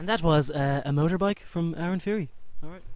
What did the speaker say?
And that was a motorbike from Aaron Fury. All right.